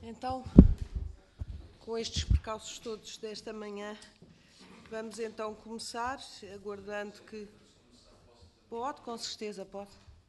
Então, com estes precauços todos desta manhã, vamos então começar, aguardando que... Pode, com certeza, pode.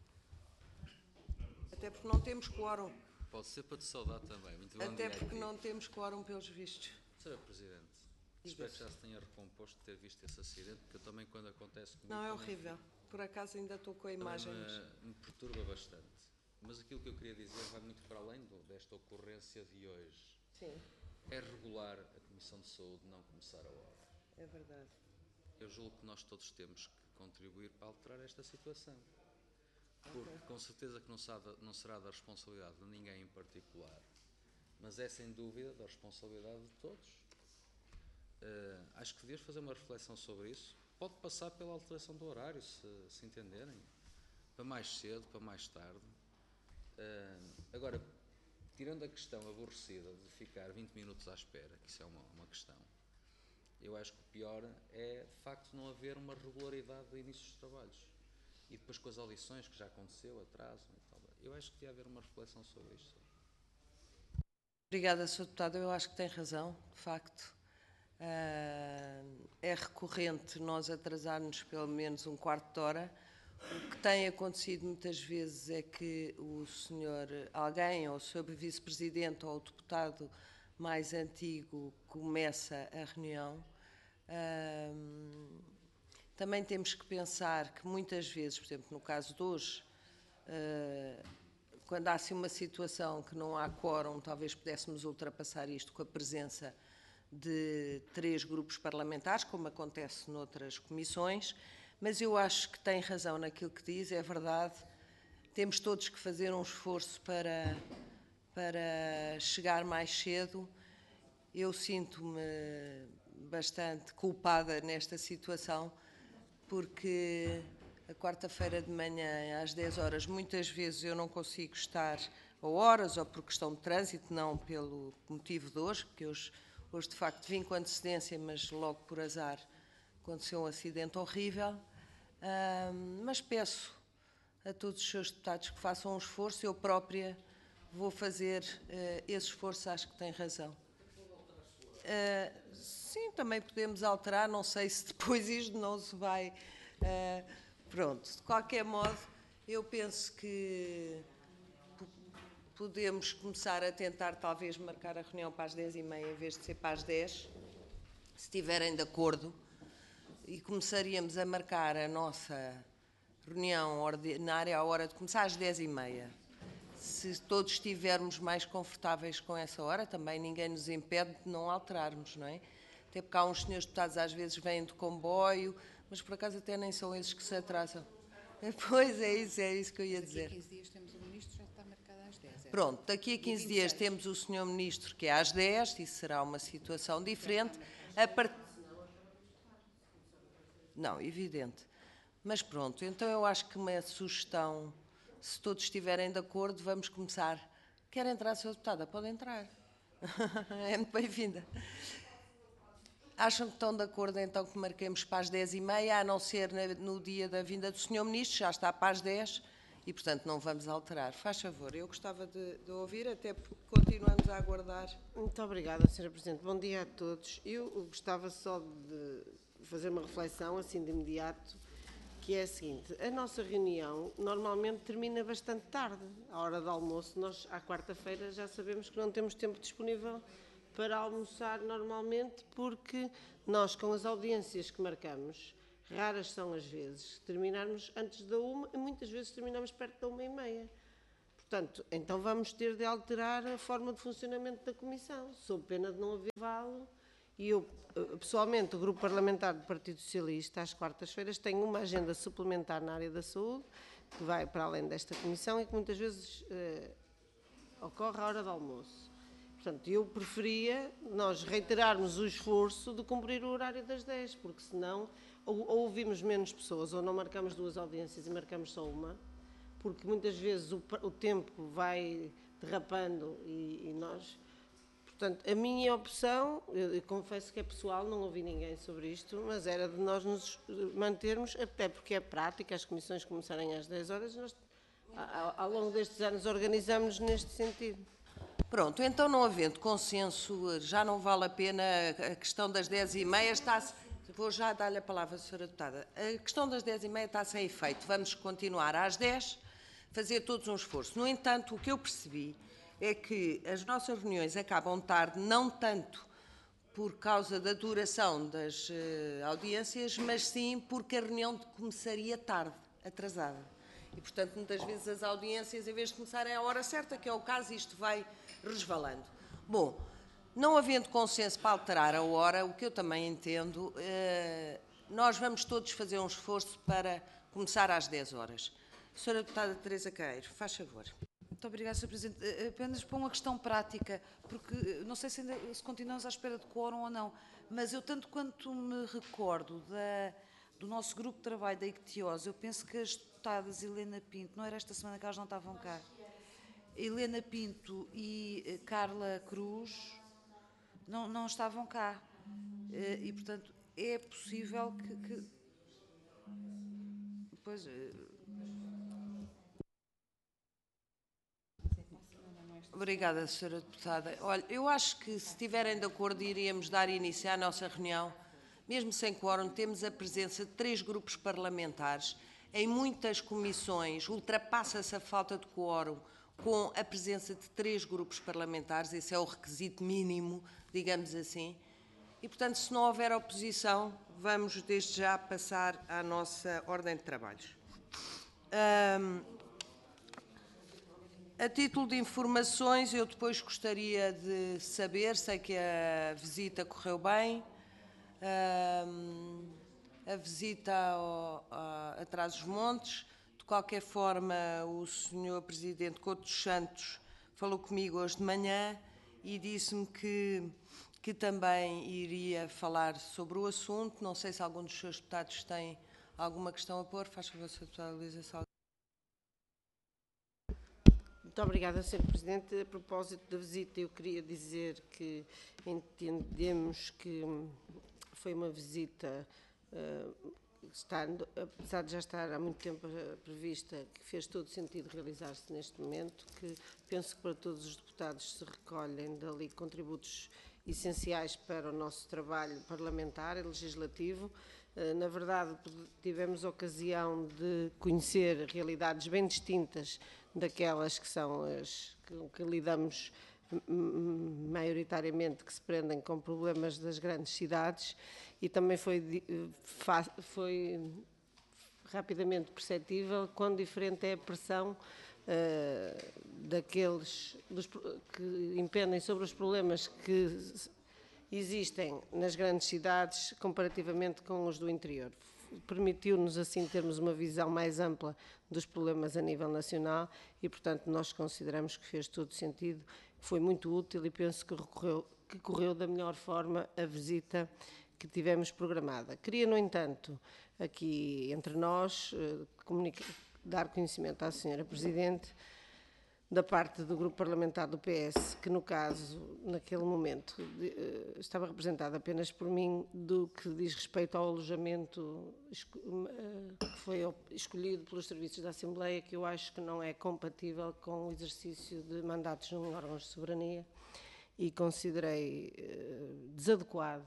Até porque não temos quórum. Pode ser para te saudar também. Muito bom Até dia porque aqui. não temos quórum pelos vistos. Sra. Presidente, espero que já se tenha recomposto de ter visto esse acidente, porque eu também, quando acontece comigo... Não, é horrível. Por acaso ainda estou com a imagem. Me perturba bastante. Mas aquilo que eu queria dizer vai muito para além desta ocorrência de hoje. Sim, É regular a Comissão de Saúde não começar a hora. é verdade. Eu julgo que nós todos temos que contribuir para alterar esta situação. Porque com certeza que não será da responsabilidade de ninguém em particular, mas é sem dúvida da responsabilidade de todos. Acho que devíamos fazer uma reflexão sobre isso. Pode passar pela alteração do horário, se entenderem, para mais cedo, para mais tarde. Agora, tirando a questão aborrecida de ficar 20 minutos à espera, que isso é uma questão, eu acho que o pior é, de facto, não haver uma regularidade do início dos trabalhos. E depois com as audições, que já aconteceu, atraso e tal. Eu acho que devia haver uma reflexão sobre isto. Obrigada, Sr. Deputado. Eu acho que tem razão, de facto. É recorrente nós atrasarmos pelo menos um quarto de hora. O que tem acontecido muitas vezes é que o senhor, alguém, ou o senhor vice-presidente ou o deputado mais antigo começa a reunião. Também temos que pensar que muitas vezes, por exemplo, no caso de hoje, quando há assim uma situação que não há quórum, talvez pudéssemos ultrapassar isto com a presença de 3 grupos parlamentares, como acontece noutras comissões, mas eu acho que tem razão naquilo que diz, é verdade, temos todos que fazer um esforço para chegar mais cedo. Eu sinto-me bastante culpada nesta situação, porque a quarta-feira de manhã, às 10 horas, muitas vezes eu não consigo estar a horas, ou por questão de trânsito, não pelo motivo de hoje, porque hoje de facto vim com antecedência, mas logo por azar aconteceu um acidente horrível. Mas peço a todos os seus deputados que façam um esforço, eu própria vou fazer esse esforço, acho que tem razão. Sim, também podemos alterar, não sei se depois isto não se vai... pronto, de qualquer modo, eu penso que podemos começar a tentar talvez marcar a reunião para as 10h30 em vez de ser para as 10, se estiverem de acordo, e começaríamos a marcar a nossa reunião ordinária à hora de começar às 10h30. Se todos estivermos mais confortáveis com essa hora, também ninguém nos impede de não alterarmos, não é? Até porque há uns senhores deputados às vezes vêm de comboio, mas por acaso até nem são esses que se atrasam. Pois é isso que eu ia dizer. Daqui a 15 dias temos o Ministro, já está marcado às 10. Pronto, daqui a 15 dias temos o Sr. Ministro, que é às 10, e será uma situação diferente. Não, evidente. Mas pronto, então eu acho que uma sugestão, se todos estiverem de acordo, vamos começar. Quer entrar, Sra. Deputada? Pode entrar. É muito bem-vinda. Acham que estão de acordo, então, que marquemos para as 10h30, a não ser no dia da vinda do Sr. Ministro, já está para as 10 e, portanto, não vamos alterar. Faz favor, eu gostava de ouvir, até porque continuamos a aguardar. Muito obrigada, Sra. Presidente. Bom dia a todos. Eu gostava só de fazer uma reflexão, assim, de imediato, que é a seguinte: a nossa reunião normalmente termina bastante tarde, à hora do almoço. Nós, à quarta-feira, já sabemos que não temos tempo disponível para almoçar normalmente, porque nós, com as audiências que marcamos, raras são as vezes terminarmos antes da 1 e muitas vezes terminamos perto da 1h30. Portanto, então vamos ter de alterar a forma de funcionamento da Comissão, sob pena de não haver valo. E eu, pessoalmente, o Grupo Parlamentar do Partido Socialista, às quartas-feiras, tem uma agenda suplementar na área da saúde, que vai para além desta Comissão e que muitas vezes ocorre à hora do almoço. Portanto, eu preferia nós reiterarmos o esforço de cumprir o horário das 10, porque senão ou ouvimos menos pessoas, ou não marcamos 2 audiências e marcamos só uma, porque muitas vezes o tempo vai derrapando e nós... Portanto, a minha opção, eu confesso que é pessoal, não ouvi ninguém sobre isto, mas era de nós nos mantermos, até porque é prática, as comissões começarem às 10 horas, nós, ao longo destes anos, organizamos neste sentido. Pronto, então não havendo consenso, já não vale a pena a questão das 10h30, está-se... Vou já dar-lhe a palavra, Sra. Deputada. A questão das 10h30 está sem efeito. Vamos continuar às 10, fazer todos um esforço. No entanto, o que eu percebi é que as nossas reuniões acabam tarde, não tanto por causa da duração das audiências, mas sim porque a reunião começaria tarde, atrasada. E, portanto, muitas vezes as audiências, em vez de começarem à hora certa, que é o caso, isto vai resvalando. Bom, não havendo consenso para alterar a hora, o que eu também entendo, nós vamos todos fazer um esforço para começar às 10 horas. Sra. Deputada Teresa Queiro, faz favor. Muito obrigada, Sr. Presidente. Apenas para uma questão prática, porque não sei se continuamos à espera de quórum ou não, mas eu, tanto quanto me recordo do nosso grupo de trabalho da Ictiose, eu penso que as deputadas Helena Pinto, não era esta semana que elas não estavam cá, Helena Pinto e Carla Cruz não estavam cá. E, portanto, é possível que... Pois... Obrigada, Sra. Deputada. Olha, eu acho que, se estiverem de acordo, iríamos dar início à nossa reunião. Mesmo sem quórum, temos a presença de 3 grupos parlamentares. Em muitas comissões, ultrapassa-se a falta de quórum com a presença de 3 grupos parlamentares. Esse é o requisito mínimo, digamos assim. E, portanto, se não houver oposição, vamos desde já passar à nossa ordem de trabalhos. A título de informações, eu depois gostaria de saber, sei que a visita correu bem, a visita a Trás-os-Montes. De qualquer forma, o Sr. Presidente Couto dos Santos falou comigo hoje de manhã e disse-me que também iria falar sobre o assunto. Não sei se algum dos seus deputados tem alguma questão a pôr. Faz favor, Sra. Deputada Luísa Salgado. Muito obrigada, Sr. Presidente. A propósito da visita, eu queria dizer que entendemos que foi uma visita, apesar de já estar há muito tempo prevista, que fez todo sentido realizar-se neste momento, que penso que para todos os deputados se recolhem dali contributos essenciais para o nosso trabalho parlamentar e legislativo. Na verdade, tivemos a ocasião de conhecer realidades bem distintas daquelas que são as que lidamos maioritariamente, que se prendem com problemas das grandes cidades, e também foi rapidamente perceptível quão diferente é a pressão daqueles que impendem sobre os problemas que existem nas grandes cidades comparativamente com os do interior. Permitiu-nos, assim, termos uma visão mais ampla dos problemas a nível nacional e, portanto, nós consideramos que fez todo sentido, foi muito útil e penso que correu da melhor forma a visita que tivemos programada. Queria, no entanto, aqui entre nós, dar conhecimento à Sra. Presidente da parte do grupo parlamentar do PS, que no caso, naquele momento, estava representado apenas por mim, do que diz respeito ao alojamento que foi escolhido pelos serviços da Assembleia, que eu acho que não é compatível com o exercício de mandatos em órgãos de soberania e considerei desadequado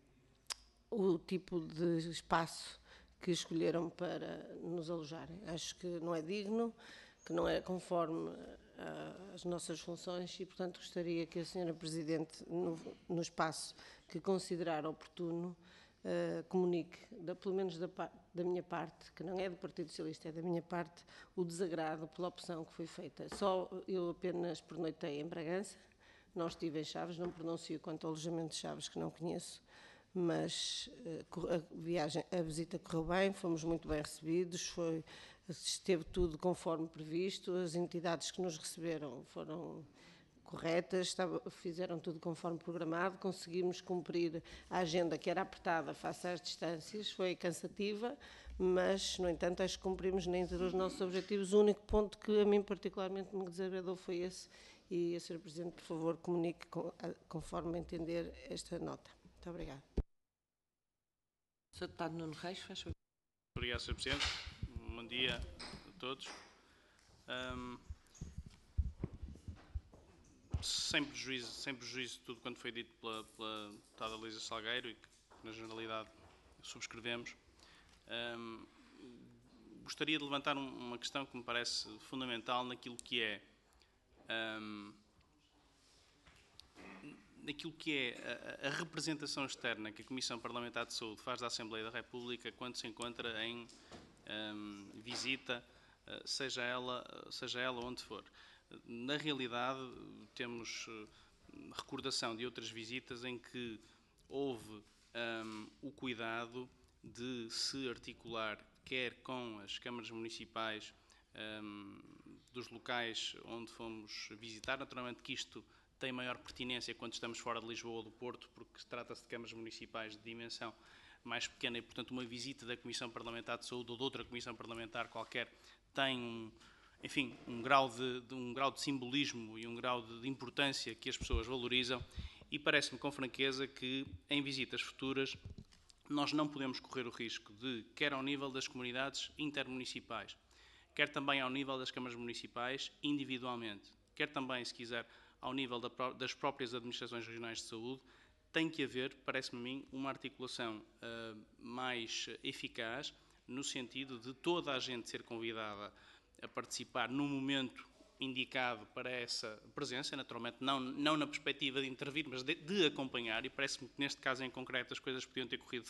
o tipo de espaço que escolheram para nos alojarem. Acho que não é digno, que não é conforme às nossas funções e, portanto, gostaria que a Sra. Presidente, no espaço que considerar oportuno, comunique, pelo menos da minha parte, que não é do Partido Socialista, é da minha parte, o desagrado pela opção que foi feita. Só eu apenas pernoitei em Bragança, não estive em Chaves, não pronuncio quanto ao alojamento de Chaves, que não conheço, mas a visita correu bem, fomos muito bem recebidos, esteve tudo conforme previsto, as entidades que nos receberam foram corretas, fizeram tudo conforme programado, conseguimos cumprir a agenda que era apertada face às distâncias, foi cansativa, mas, no entanto, acho que cumprimos dentro dos nossos objetivos. O único ponto que a mim particularmente me desagradou foi esse, e a Sra. Presidente, por favor, comunique conforme entender esta nota. Muito obrigada. Sr. Deputado Nuno Reis, faz favor. Obrigado, Sr. Presidente. Bom dia a todos. sem prejuízo de tudo quanto foi dito pela deputada Luísa Salgueiro e que, na generalidade, subscrevemos, gostaria de levantar uma questão que me parece fundamental naquilo que é a representação externa que a Comissão Parlamentar de Saúde faz da Assembleia da República quando se encontra em visita, seja ela onde for. Na realidade, temos recordação de outras visitas em que houve o cuidado de se articular quer com as câmaras municipais dos locais onde fomos visitar. Naturalmente que isto tem maior pertinência quando estamos fora de Lisboa ou do Porto, porque trata-se de câmaras municipais de dimensão mais pequena e, portanto, uma visita da Comissão Parlamentar de Saúde ou de outra Comissão Parlamentar qualquer tem, enfim, um grau de simbolismo e um grau de importância que as pessoas valorizam, e parece-me com franqueza que em visitas futuras nós não podemos correr o risco de, quer ao nível das comunidades intermunicipais, quer também ao nível das câmaras municipais individualmente, quer também, se quiser, ao nível das próprias administrações regionais de saúde, tem que haver, parece-me a mim, uma articulação mais eficaz no sentido de toda a gente ser convidada a participar no momento indicado para essa presença, naturalmente não na perspectiva de intervir, mas de acompanhar, e parece-me que neste caso em concreto as coisas podiam ter corrido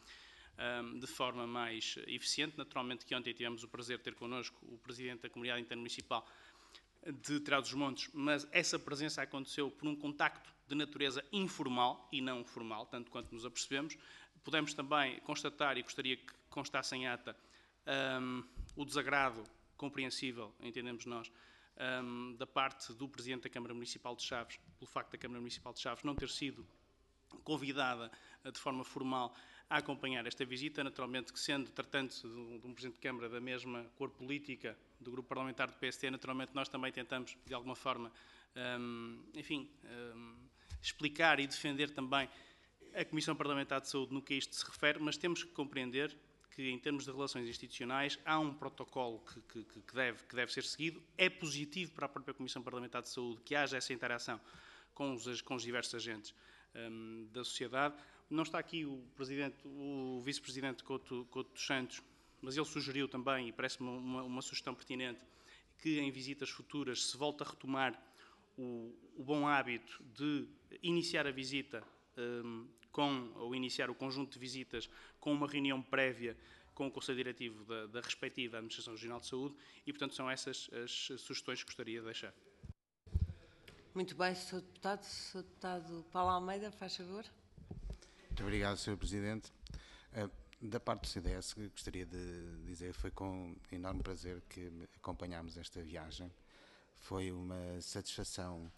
de forma mais eficiente. Naturalmente que ontem tivemos o prazer de ter connosco o Presidente da Comunidade Intermunicipal de Trás-os-Montes, mas essa presença aconteceu por um contacto de natureza informal e não formal, tanto quanto nos apercebemos. Podemos também constatar, e gostaria que constasse em ata, o desagrado compreensível, entendemos nós, da parte do Presidente da Câmara Municipal de Chaves, pelo facto da Câmara Municipal de Chaves não ter sido convidada de forma formal a acompanhar esta visita. Naturalmente que, sendo tratando-se de um Presidente de Câmara da mesma cor política do Grupo Parlamentar do PST, naturalmente nós também tentamos, de alguma forma, explicar e defender também a Comissão Parlamentar de Saúde no que a isto se refere, mas temos que compreender que, em termos de relações institucionais, há um protocolo que deve ser seguido. É positivo para a própria Comissão Parlamentar de Saúde que haja essa interação com os diversos agentes da sociedade. Não está aqui o Vice-Presidente Couto dos Santos, mas ele sugeriu também, e parece-me uma sugestão pertinente, que em visitas futuras se volte a retomar o bom hábito de iniciar a visita ou iniciar o conjunto de visitas com uma reunião prévia com o Conselho Diretivo da respectiva Administração Regional de Saúde, e, portanto, são essas as sugestões que gostaria de deixar. Muito bem, Sr. Deputado. Sr. Deputado Paulo Almeida, faz favor. Muito obrigado, Sr. Presidente. Da parte do CDS, gostaria de dizer que foi com enorme prazer que acompanhámos esta viagem. Foi uma satisfação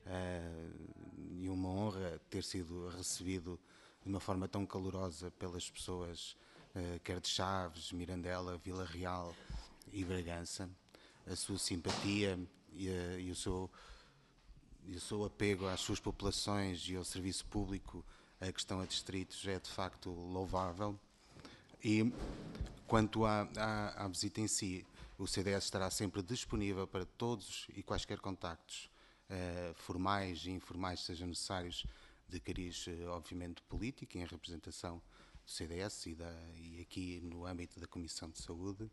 e uma honra ter sido recebido de uma forma tão calorosa pelas pessoas, quer de Chaves, Mirandela, Vila Real e Bragança. A sua simpatia e o seu apego às suas populações e ao serviço público, a questão a distritos, é de facto louvável. E quanto à visita em si, o CDS estará sempre disponível para todos e quaisquer contactos, formais e informais, sejam necessários, de cariz, obviamente, político, em representação do CDS e aqui no âmbito da Comissão de Saúde,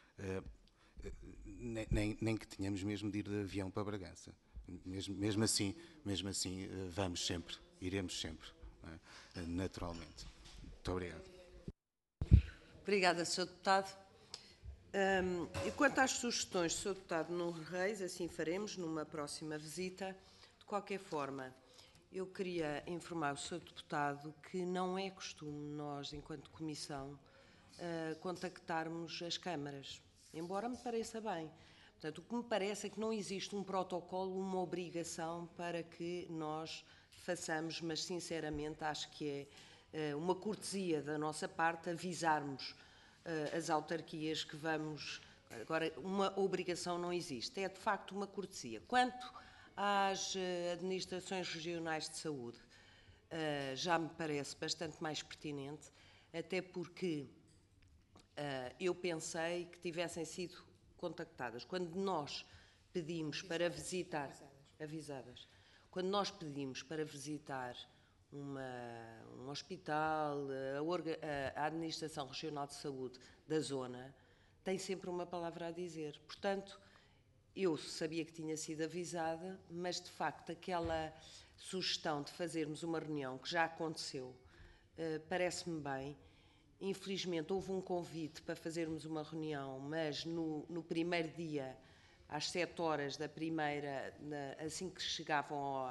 nem que tenhamos mesmo de ir de avião para Bragança. Mesmo assim, vamos sempre, iremos sempre, naturalmente. Muito obrigado. Obrigada, Sr. Deputado. E quanto às sugestões do Sr. Deputado Nuno Reis, assim faremos numa próxima visita. De qualquer forma, eu queria informar o Sr. Deputado que não é costume nós, enquanto Comissão, contactarmos as câmaras, embora me pareça bem. Portanto, o que me parece é que não existe um protocolo, uma obrigação para que nós façamos, mas sinceramente acho que é uma cortesia da nossa parte avisarmos as autarquias que vamos... Agora, uma obrigação não existe, é de facto uma cortesia. Quanto às administrações regionais de saúde, já me parece bastante mais pertinente, até porque eu pensei que tivessem sido contactadas. Quando nós pedimos para visitar... Avisadas. Quando nós pedimos para visitar um hospital, a Administração Regional de Saúde da zona, tem sempre uma palavra a dizer. Portanto, eu sabia que tinha sido avisada, mas de facto aquela sugestão de fazermos uma reunião, que já aconteceu, parece-me bem. Infelizmente houve um convite para fazermos uma reunião, mas no primeiro dia, às 7 horas da primeira, assim que chegavam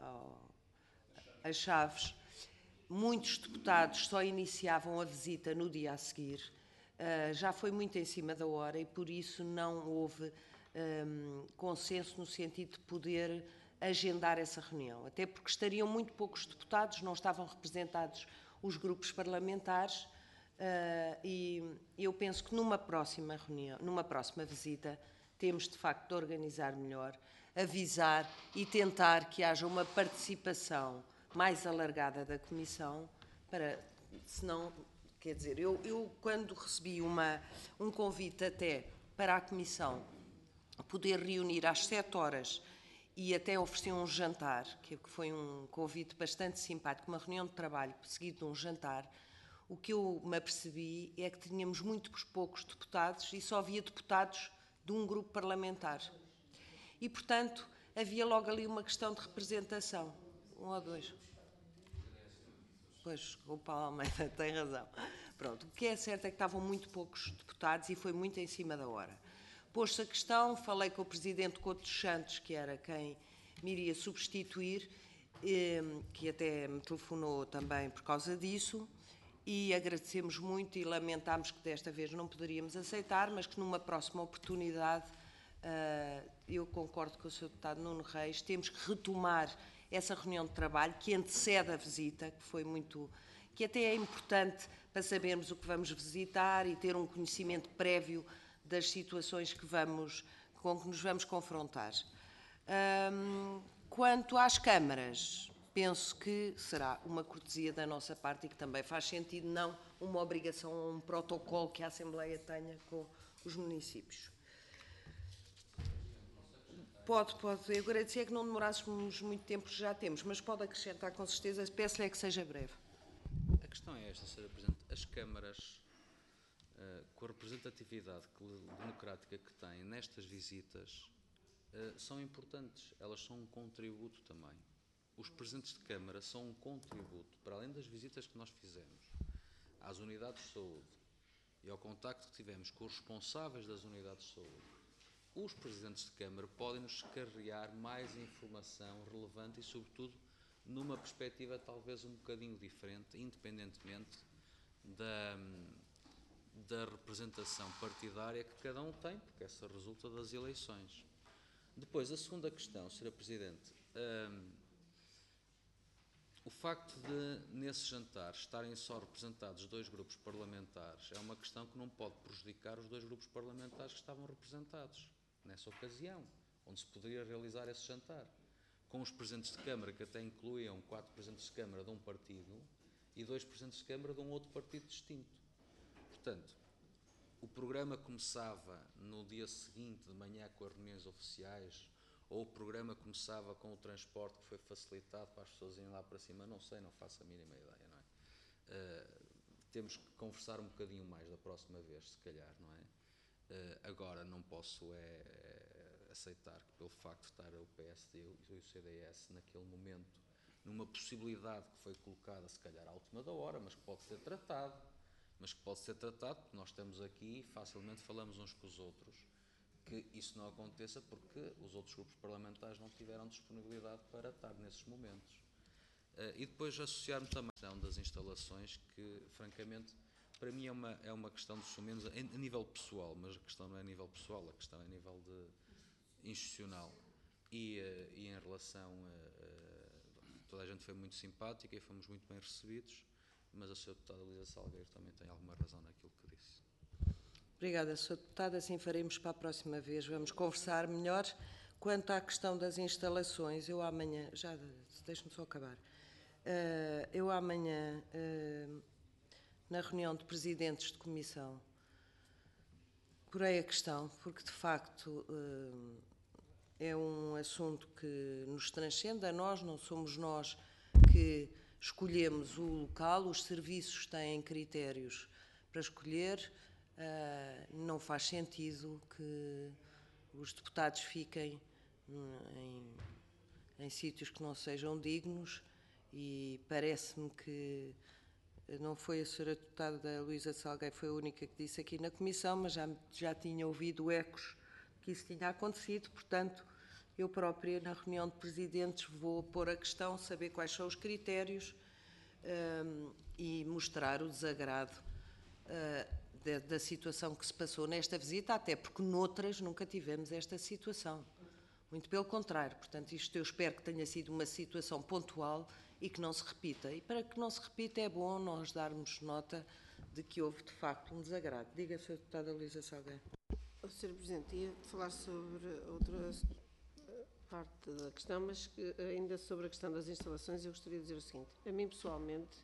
às chaves, muitos deputados só iniciavam a visita no dia a seguir. Já foi muito em cima da hora e por isso não houve consenso no sentido de poder agendar essa reunião. Até porque estariam muito poucos deputados, não estavam representados os grupos parlamentares, e eu penso que numa próxima reunião, numa próxima visita, temos de facto de organizar melhor, avisar e tentar que haja uma participação mais alargada da Comissão, para, senão, quer dizer, eu quando recebi um convite até para a Comissão poder reunir às 7 horas e até ofereci um jantar, que foi um convite bastante simpático, uma reunião de trabalho seguido de um jantar, o que eu me apercebi é que tínhamos muito poucos deputados e só havia deputados de um grupo parlamentar. E, portanto, havia logo ali uma questão de representação. 1 ou 2. Pois, o Paulo Almeida tem razão. Pronto, o que é certo é que estavam muito poucos deputados e foi muito em cima da hora. Pôs-se a questão, falei com o Presidente Couto dos Santos, que era quem me iria substituir, que até me telefonou também por causa disso, e agradecemos muito e lamentámos que desta vez não poderíamos aceitar, mas que numa próxima oportunidade, eu concordo com o Sr. Deputado Nuno Reis, temos que retomar essa reunião de trabalho que antecede a visita, que foi muito, que até é importante para sabermos o que vamos visitar e ter um conhecimento prévio das situações com que nos vamos confrontar. Quanto às câmaras, penso que será uma cortesia da nossa parte e que também faz sentido, não uma obrigação ou um protocolo que a Assembleia tenha com os municípios. Pode. Eu agradecia que não demorássemos muito tempo, já temos, mas pode acrescentar com certeza. Peço-lhe é que seja breve. A questão é esta, Sra. Presidente. As câmaras, com a representatividade democrática que têm nestas visitas, são importantes. Elas são um contributo também. Os presidentes de Câmara são um contributo, para além das visitas que nós fizemos às unidades de saúde e ao contacto que tivemos com os responsáveis das unidades de saúde. Os presidentes de Câmara podem-nos carregar mais informação relevante e, sobretudo, numa perspectiva talvez um bocadinho diferente, independentemente da representação partidária que cada um tem, porque essa resulta das eleições. Depois, a segunda questão, Sra. Presidente. O facto de, nesse jantar, estarem só representados 2 grupos parlamentares é uma questão que não pode prejudicar os 2 grupos parlamentares que estavam representados nessa ocasião, onde se poderia realizar esse jantar, com os presidentes de Câmara, que até incluíam 4 presidentes de Câmara de um partido e 2 presidentes de Câmara de um outro partido distinto. Portanto, o programa começava no dia seguinte, de manhã, com as reuniões oficiais, ou o programa começava com o transporte que foi facilitado para as pessoas irem lá para cima, não sei, não faço a mínima ideia, não é? Temos que conversar um bocadinho mais da próxima vez, se calhar, não é? Agora não posso aceitar que pelo facto de estar o PSD e o CDS naquele momento, numa possibilidade que foi colocada, se calhar à última da hora, mas que pode ser tratado, porque nós estamos aqui e facilmente falamos uns com os outros, que isso não aconteça porque os outros grupos parlamentares não tiveram disponibilidade para estar nesses momentos. E depois associar-me também à questão das instalações, que francamente para mim é uma questão de menos a nível pessoal, mas a questão não é a nível pessoal, a questão é a nível institucional. E em relação toda a gente foi muito simpática e fomos muito bem recebidos, mas a Sra. Deputada Elisa Salgueiro também tem alguma razão naquilo que disse. Obrigada, Sra. Deputada. Assim faremos para a próxima vez. Vamos conversar melhor. Quanto à questão das instalações, eu amanhã, deixe-me só acabar, eu amanhã, na reunião de presidentes de comissão, porei a questão, porque de facto é um assunto que nos transcende a nós, não somos nós que escolhemos o local, os serviços têm critérios para escolher, não faz sentido que os deputados fiquem em sítios que não sejam dignos, e parece-me que não foi a senhora deputada Luísa Salgueiro, foi a única que disse aqui na Comissão, mas já tinha ouvido ecos que isso tinha acontecido, portanto, eu própria, na reunião de presidentes, vou pôr a questão, saber quais são os critérios e mostrar o desagrado da situação que se passou nesta visita, até porque noutras nunca tivemos esta situação. Muito pelo contrário, portanto, isto eu espero que tenha sido uma situação pontual e que não se repita. E para que não se repita é bom nós darmos nota de que houve, de facto, um desagrado. Diga, Sra. Deputada Luísa Salgueiro. Sr. Presidente, ia falar sobre outra parte da questão, mas ainda sobre a questão das instalações, eu gostaria de dizer o seguinte. A mim, pessoalmente,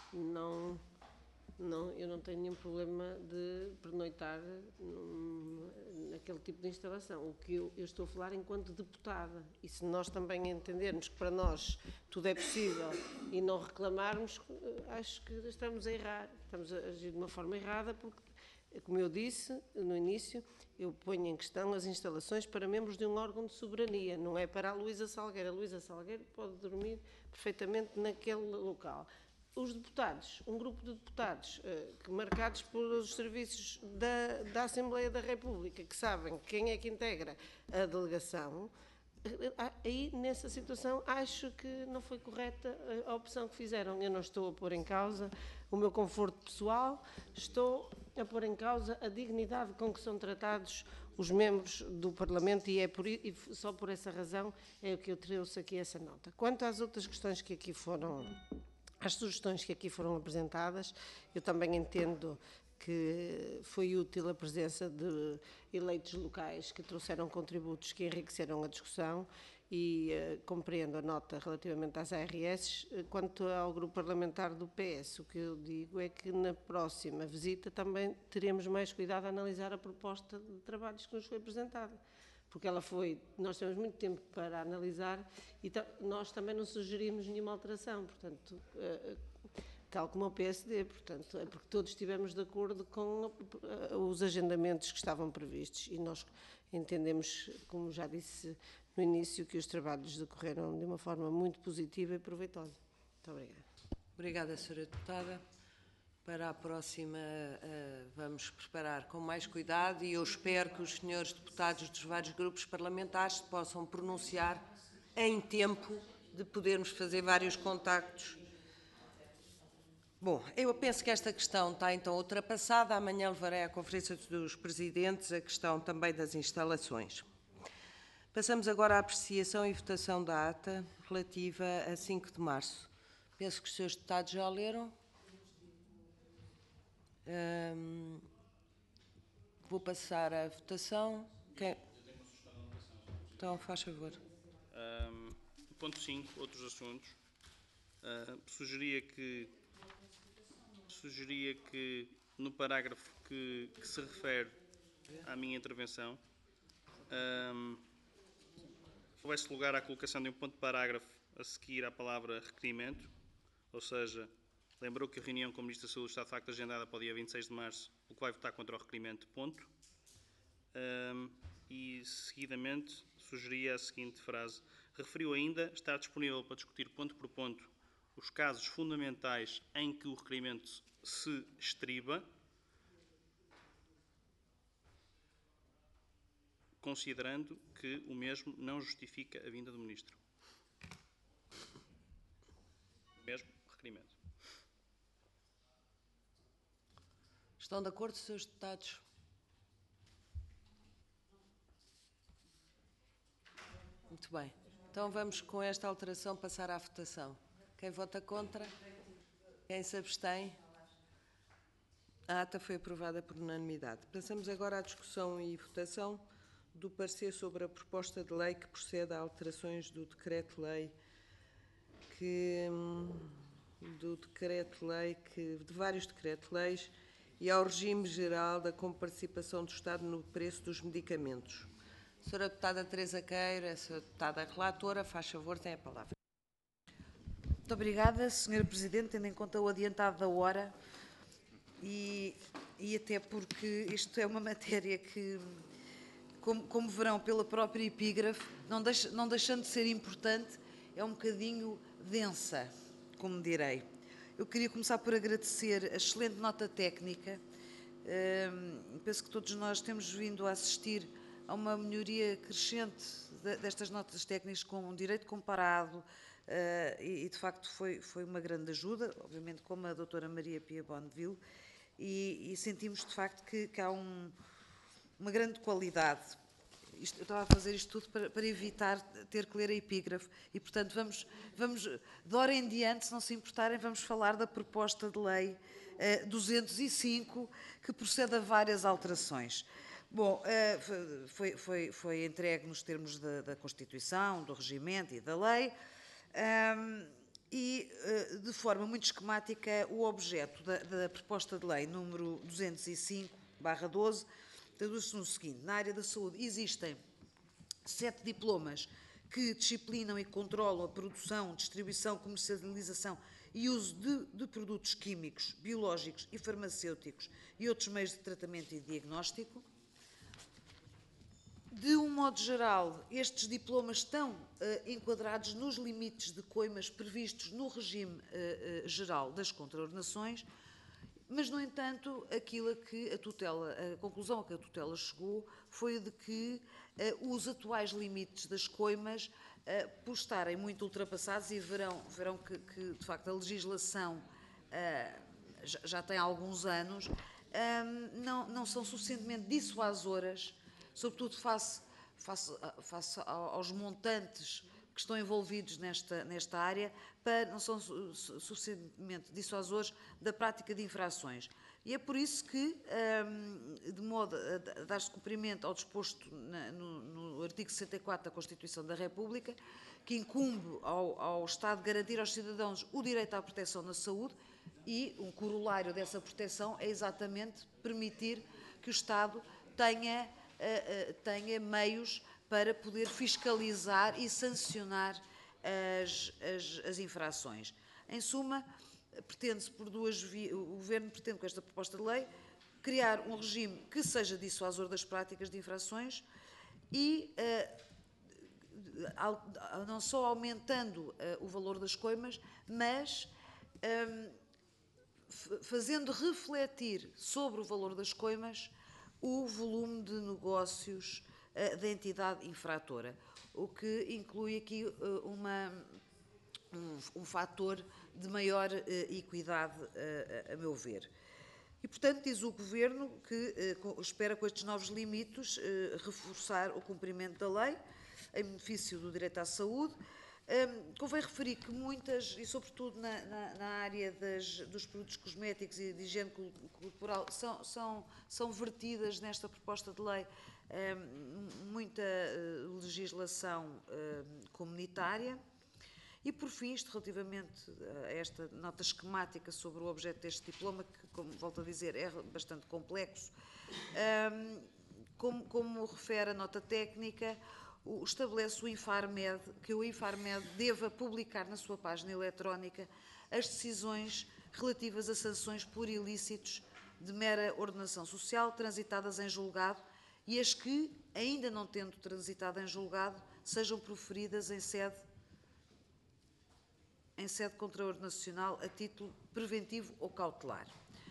eu não tenho nenhum problema de pernoitar naquele tipo de instalação. O que eu estou a falar enquanto deputada, e se nós também entendermos que para nós tudo é possível e não reclamarmos, acho que estamos a errar, estamos a agir de uma forma errada, porque, como eu disse no início, eu ponho em questão as instalações para membros de um órgão de soberania, não é para a Luísa Salgueiro. A Luísa Salgueiro pode dormir perfeitamente naquele local. Os deputados, um grupo de deputados marcados pelos serviços da Assembleia da República, que sabem quem é que integra a delegação, aí nessa situação acho que não foi correta a opção que fizeram. Eu não estou a pôr em causa o meu conforto pessoal, estou a pôr em causa a dignidade com que são tratados os membros do Parlamento, e só por essa razão é que eu trouxe aqui essa nota. Quanto às outras questões que aqui foram... As sugestões que aqui foram apresentadas, eu também entendo que foi útil a presença de eleitos locais que trouxeram contributos que enriqueceram a discussão, e compreendo a nota relativamente às ARS. Quanto ao grupo parlamentar do PS, o que eu digo é que na próxima visita também teremos mais cuidado a analisar a proposta de trabalhos que nos foi apresentada, porque nós temos muito tempo para analisar e nós também não sugerimos nenhuma alteração, portanto, tal como o PSD, portanto, é porque todos estivemos de acordo com os agendamentos que estavam previstos, e nós entendemos, como já disse no início, que os trabalhos decorreram de uma forma muito positiva e proveitosa. Muito obrigada. Obrigada, Sra. Deputada. Para a próxima vamos preparar com mais cuidado, e eu espero que os senhores deputados dos vários grupos parlamentares se possam pronunciar em tempo de podermos fazer vários contactos. Bom, eu penso que esta questão está então ultrapassada. Amanhã levarei à Conferência dos Presidentes a questão também das instalações. Passamos agora à apreciação e votação da ata relativa a 5 de março. Penso que os senhores deputados já leram. Vou passar à votação. Então, faz favor. Ponto 5, outros assuntos. Sugeria que no parágrafo que se refere à minha intervenção, houvesse lugar à colocação de um ponto de parágrafo a seguir à palavra requerimento, ou seja, lembrou que a reunião com o Ministro da Saúde está de facto agendada para o dia 26 de março, o que vai votar contra o requerimento, ponto. E, seguidamente, sugeria a seguinte frase: referiu ainda estar disponível para discutir ponto por ponto os casos fundamentais em que o requerimento se estriba, considerando que o mesmo não justifica a vinda do Ministro. Mesmo requerimento. Estão de acordo, senhores deputados? Muito bem. Então vamos, com esta alteração, passar à votação. Quem vota contra? Quem se abstém? A ata foi aprovada por unanimidade. Passamos agora à discussão e votação do parecer sobre a proposta de lei que procede a alterações do decreto-lei de vários decretos-leis e ao regime geral da comparticipação do Estado no preço dos medicamentos. Senhora Deputada Teresa Queira, Senhora Deputada Relatora, faz favor, tem a palavra. Muito obrigada, Sra. Presidente, tendo em conta o adiantado da hora e até porque isto é uma matéria que, como verão pela própria epígrafe, não deixando de ser importante, é um bocadinho densa, como direi. Eu queria começar por agradecer a excelente nota técnica. Penso que todos nós temos vindo a assistir a uma melhoria crescente destas notas técnicas com um direito comparado e de facto foi uma grande ajuda, obviamente como a doutora Maria Pia Bonneville, e sentimos de facto que há uma grande qualidade. Eu estava a fazer isto tudo para evitar ter que ler a epígrafe e, portanto, vamos de hora em diante, se não se importarem, vamos falar da proposta de lei 205, que procede a várias alterações. Bom, foi entregue nos termos da Constituição, do regimento e da lei, e, de forma muito esquemática, o objeto da proposta de lei número 205/12 traduz-se no seguinte: na área da saúde existem 7 diplomas que disciplinam e controlam a produção, distribuição, comercialização e uso de produtos químicos, biológicos e farmacêuticos e outros meios de tratamento e diagnóstico. De um modo geral, estes diplomas estão enquadrados nos limites de coimas previstos no regime geral das contraordenações, mas, no entanto, a conclusão a que a tutela chegou foi de que os atuais limites das coimas, por estarem muito ultrapassados, e verão que de facto, a legislação já tem alguns anos, não são suficientemente dissuasoras, sobretudo face aos montantes que estão envolvidos nesta área, não são suficientemente dissuasores da prática de infrações. E é por isso que, de modo a dar-se cumprimento ao disposto no artigo 64 da Constituição da República, que incumbe ao Estado garantir aos cidadãos o direito à proteção na saúde, e um corolário dessa proteção é exatamente permitir que o Estado tenha meios para poder fiscalizar e sancionar as infrações. Em suma, pretende-se por duas vias, o Governo pretende, com esta proposta de lei, criar um regime que seja dissuasor das práticas de infrações e não só aumentando o valor das coimas, mas fazendo refletir sobre o valor das coimas o volume de negócios da entidade infratora, o que inclui aqui um fator de maior equidade, a meu ver. E, portanto, diz o Governo que espera, com estes novos limites, reforçar o cumprimento da lei, em benefício do direito à saúde. Convém referir que muitas, e sobretudo na área dos produtos cosméticos e de higiene corporal, são vertidas nesta proposta de lei muita legislação comunitária. E, por fim, isto relativamente a esta nota esquemática sobre o objeto deste diploma, que, como volto a dizer, é bastante complexo, como refere a nota técnica, estabelece que o Infarmed deva publicar na sua página eletrónica as decisões relativas a sanções por ilícitos de mera ordenação social transitadas em julgado e as que, ainda não tendo transitado em julgado, sejam proferidas em sede contraordenacional a título preventivo ou cautelar.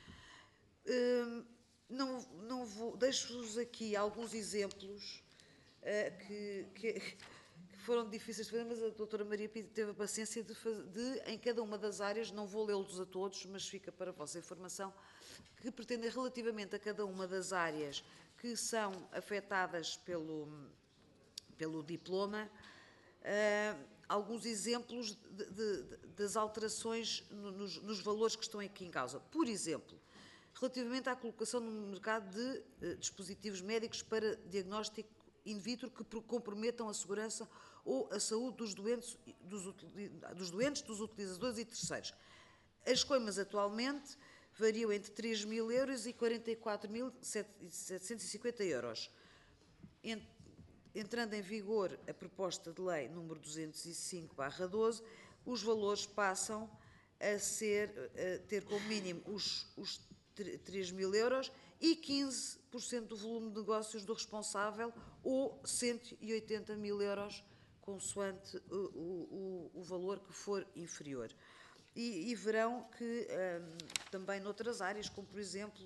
Deixo-vos aqui alguns exemplos que foram difíceis de fazer, mas a doutora Maria Pia teve a paciência de, em cada uma das áreas, não vou lê-los a todos, mas fica para a vossa informação, que pretendem, relativamente a cada uma das áreas que são afetadas pelo diploma, alguns exemplos das alterações nos valores que estão aqui em causa. Por exemplo, relativamente à colocação no mercado de dispositivos médicos para diagnóstico in vitro que comprometam a segurança ou a saúde dos doentes, dos utilizadores e terceiros. As coimas atualmente variam entre 3.000 € e 44.750 €. entrando em vigor a proposta de lei número 205/12, os valores passam a ter como mínimo os 3.000 euros e 15% do volume de negócios do responsável ou 180.000 euros, consoante o valor que for inferior. E verão que também noutras áreas, como por exemplo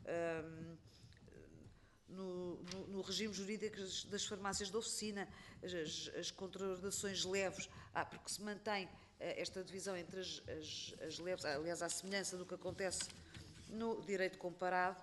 no regime jurídico das farmácias de oficina, as contraordenações leves, porque se mantém esta divisão entre as leves, aliás, à semelhança do que acontece no direito comparado,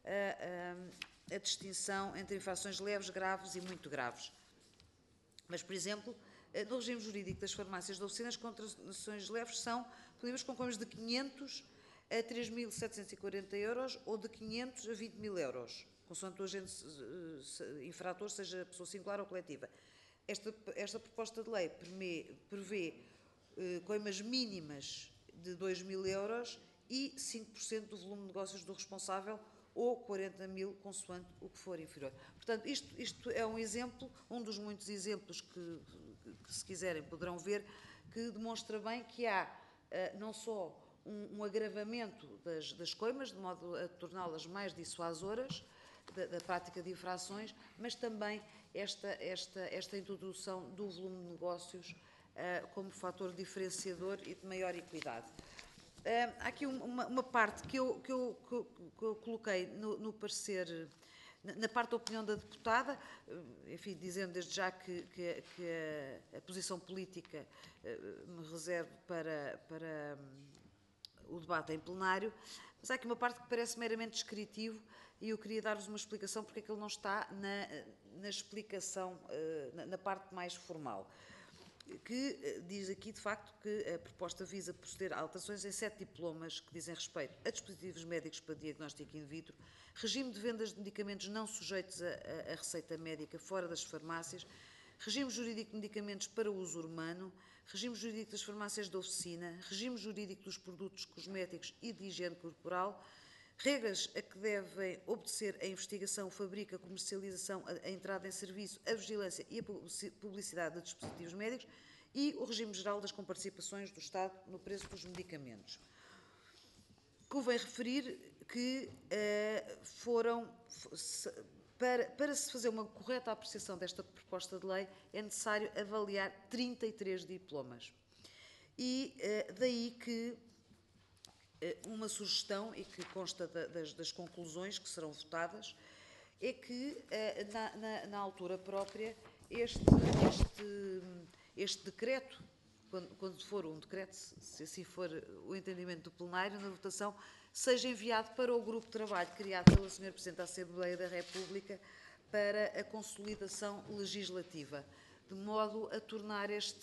a distinção entre infrações leves, graves e muito graves. Mas, por exemplo, no regime jurídico das farmácias de oficina, as contraordenações leves são punidas com coimas de 500 a 3.740 euros ou de 500 a 20.000 euros, consoante o agente infrator, seja pessoa singular ou coletiva. Esta proposta de lei prevê coimas mínimas de 2.000 euros e 5% do volume de negócios do responsável ou 40.000, consoante o que for inferior. Portanto, isto é um exemplo, um dos muitos exemplos que, se quiserem, poderão ver, que demonstra bem que há não só um agravamento das coimas, de modo a torná-las mais dissuasoras da prática de infrações, mas também esta introdução do volume de negócios como fator diferenciador e de maior equidade. Há aqui uma parte que eu coloquei no parecer, na parte da opinião da deputada, enfim, dizendo desde já que a posição política me reservo para o debate em plenário, mas há aqui uma parte que parece meramente descritivo e eu queria dar-vos uma explicação porque é que ele não está na explicação, na parte mais formal, que diz aqui, de facto, que a proposta visa proceder a alterações em 7 diplomas que dizem respeito a dispositivos médicos para diagnóstico in vitro, regime de vendas de medicamentos não sujeitos a receita médica fora das farmácias, regime jurídico de medicamentos para uso humano, regime jurídico das farmácias de oficina, regime jurídico dos produtos cosméticos e de higiene corporal, regras a que devem obedecer a investigação, o fabrico, a comercialização, a entrada em serviço, a vigilância e a publicidade de dispositivos médicos e o regime geral das comparticipações do Estado no preço dos medicamentos. Convém referir que para se fazer uma correta apreciação desta proposta de lei é necessário avaliar 33 diplomas. E daí que uma sugestão, e que consta das conclusões que serão votadas, é que, na altura própria, este decreto, quando for um decreto, se assim for o entendimento do plenário, na votação, seja enviado para o grupo de trabalho criado pela Sra. Presidente da Assembleia da República para a consolidação legislativa, de modo a tornar este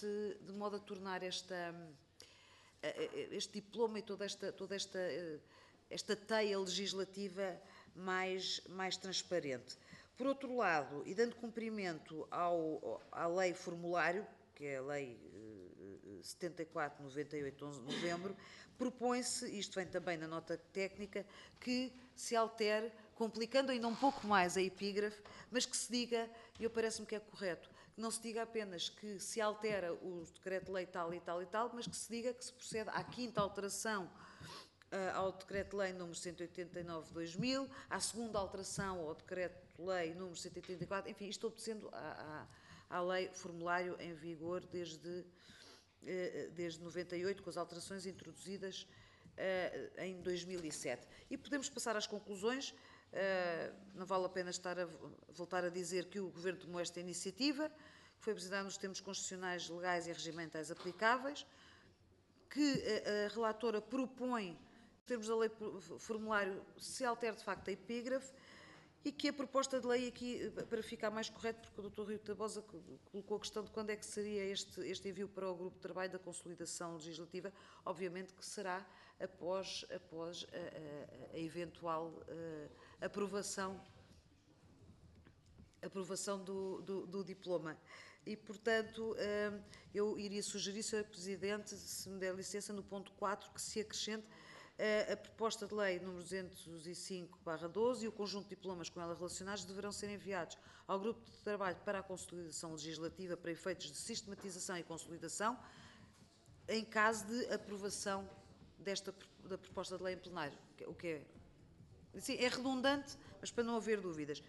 diploma e toda esta teia legislativa mais transparente. Por outro lado, e dando cumprimento à lei formulário, que é a lei 74/98, 11 de novembro, propõe-se, isto vem também na nota técnica, que se altere, complicando ainda um pouco mais a epígrafe, mas que se diga, e eu parece-me que é correto, que não se diga apenas que se altera o decreto-lei tal e tal e tal, mas que se diga que se procede à 5ª alteração ao decreto-lei número 189/2000, à 2ª alteração ao decreto-lei número 184, enfim, isto obedecendo à lei formulário em vigor desde 98, com as alterações introduzidas em 2007. E podemos passar às conclusões. Não vale a pena voltar a dizer que o Governo tomou esta iniciativa, que foi baseada nos termos constitucionais, legais e regimentais aplicáveis, que a relatora propõe, em termos da lei formulário, se altere de facto a epígrafe, e que a proposta de lei aqui, para ficar mais correto, porque o Dr. Rio Tabosa colocou a questão de quando é que seria este envio para o grupo de trabalho da consolidação legislativa, obviamente que será após a eventual aprovação do diploma. E, portanto, eu iria sugerir, Sr. Presidente, se me der licença, no ponto 4, que se acrescente A proposta de lei número 205/12 e o conjunto de diplomas com ela relacionados deverão ser enviados ao grupo de trabalho para a consolidação legislativa para efeitos de sistematização e consolidação em caso de aprovação da proposta de lei em plenário, o que é, sim, é redundante, mas para não haver dúvidas.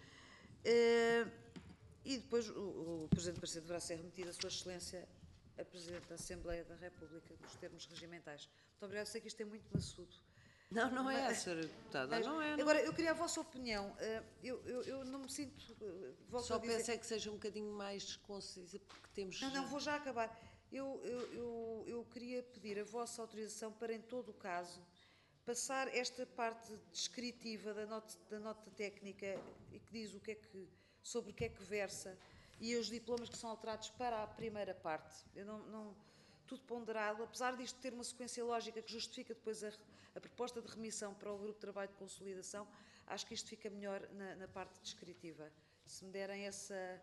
E depois o Presidente do Parecer deverá ser remetido a Sua Excelência, a Presidente da Assembleia da República, nos termos regimentais. Muito obrigada, sei que isto é muito maçudo. Não, não é, Sra. Deputada, não é. Agora, eu queria a vossa opinião. Eu não me sinto... volto Só a dizer, penso é que seja um bocadinho mais concisa, porque temos... Não, vou já acabar. Eu queria pedir a vossa autorização para, em todo o caso, passar esta parte descritiva da nota técnica e que diz sobre o que é que versa e os diplomas que são alterados para a primeira parte. Tudo ponderado, apesar disto ter uma sequência lógica que justifica depois a proposta de remissão para o grupo de trabalho de consolidação, acho que isto fica melhor na parte descritiva. Se me derem essa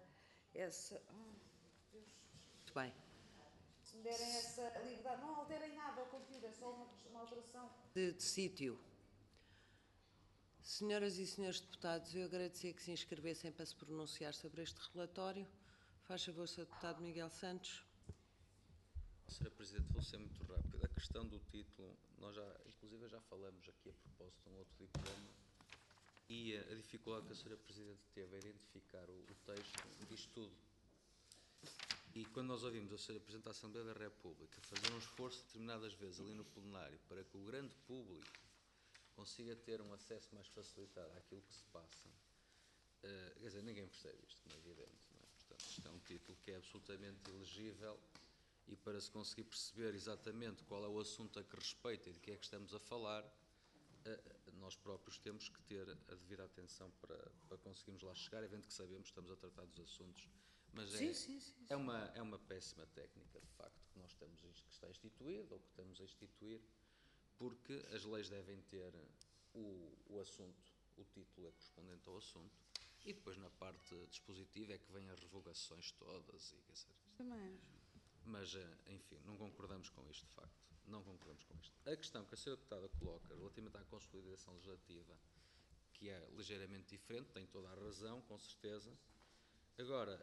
Muito bem. se me derem essa liberdade, não alterem nada ao conteúdo, é só uma alteração. De sítio. Senhoras e senhores deputados, eu agradecia que se inscrevessem para se pronunciar sobre este relatório. Faz favor, Sr. Deputado Miguel Santos. Sra. Presidente, vou ser muito rápido. A questão do título, nós inclusive já falamos aqui a propósito de um outro diploma e a dificuldade que a Sra. Presidente teve a identificar o texto diz tudo. E quando nós ouvimos a Sra. Presidente da Assembleia da República fazer um esforço determinadas vezes ali no plenário para que o grande público consiga ter um acesso mais facilitado àquilo que se passa, quer dizer, ninguém percebe isto, como é evidente, não é? Portanto, isto é um título que é absolutamente ilegível e para se conseguir perceber exatamente qual é o assunto a que respeita e de que é que estamos a falar, nós próprios temos que ter a devida atenção para conseguirmos lá chegar, é evidente que sabemos que estamos a tratar dos assuntos, mas é uma péssima técnica, de facto, que nós estamos, que está instituída ou que estamos a instituir, porque as leis devem ter o assunto, o título é correspondente ao assunto, e depois na parte dispositiva é que vêm as revogações todas, e, quer dizer, Também. mas, enfim, não concordamos com isto, de facto, não concordamos com isto. A questão que a Sra. Deputada coloca relativamente à consolidação legislativa, que é ligeiramente diferente, tem toda a razão, com certeza. Agora,